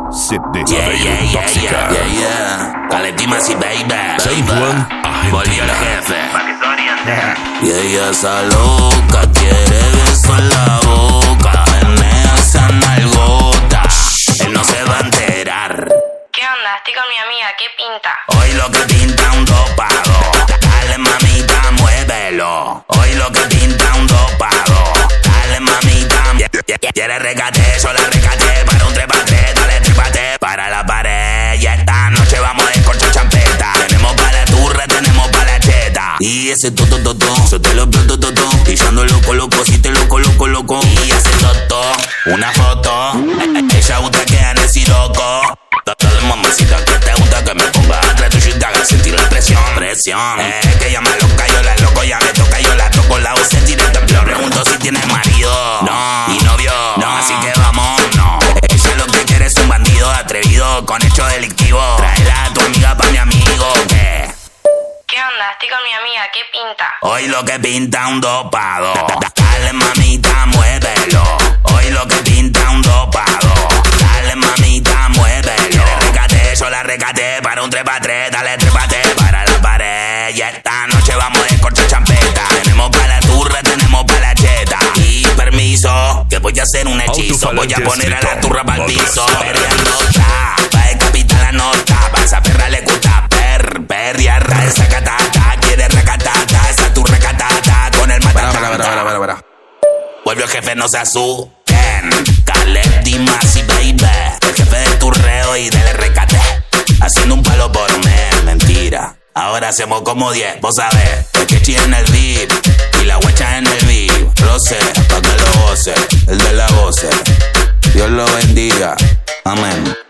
Set de Cabello Tóxica. Caletimasi, baby. Saint-Juan, Volvió el Argentina. jefe. Y ella esa loca quiere beso en la boca. Menea esa nalgota. Él no se va a enterar. ¿Qué onda? Estoy con mi amiga, ¿qué pinta? Hoy lo que pinta un dopado. Dale mamita, muévelo. Hoy lo que pinta un dopado. Dale mamita. Quiere recate, yo la recate. Para un trepate, dale trepate. Para la pared. Y esta noche vamos a descorchar champeta. Tenemos para la turra, tenemos para la cheta. Y ese toto, yo te lo planto toto. Y yo ando loco, si te loco. Y ese toto, una foto. Ella gusta que ande así loco. Dale mamacita que te gusta que me ponga atrás tuyo y te haga sentir la presión. Que ella me loca, yo la loco, ya me toca, yo la toco, la hago sentir el temblor. Pregunto si tiene marido, no, y novio, no, así que vamos, no. Ella lo que quiere es un bandido atrevido con hechos delictivos. Tráela a tu amiga pa' mi amigo, ¿qué? ¿Qué onda? Estoy con mi amiga, ¿qué pinta? Hoy lo que pinta un dopado. Dale mamita, muévelo. Hoy lo que pinta un dopado. Dale mamita, muévelo. Recate, yo la recate. Para un trepatre, dale trepate. Para la pared. Y esta noche vamos a descorchar champeta. Tenemos para la turra, tenemos para la cheta. Y permiso, que voy a hacer un hechizo. Voy a poner a la turra pa'l piso. Perreando está, va a decapitar la nota. Pa' esa perra le gusta perrear. Esa catata, quiere recatata. Esa tu recatata con el matatata. Para. Vuelve el jefe, no se asusten. Caletimasi, baby. El jefe del turreo y del recate. Haciendo un palo por mes, mentira. Ahora hacemos como 10, vos sabés. El quechi en el VIP y la guacha en el VIP. Lo sé, pa' que lo goce, el de la voce. Dios lo bendiga, amén.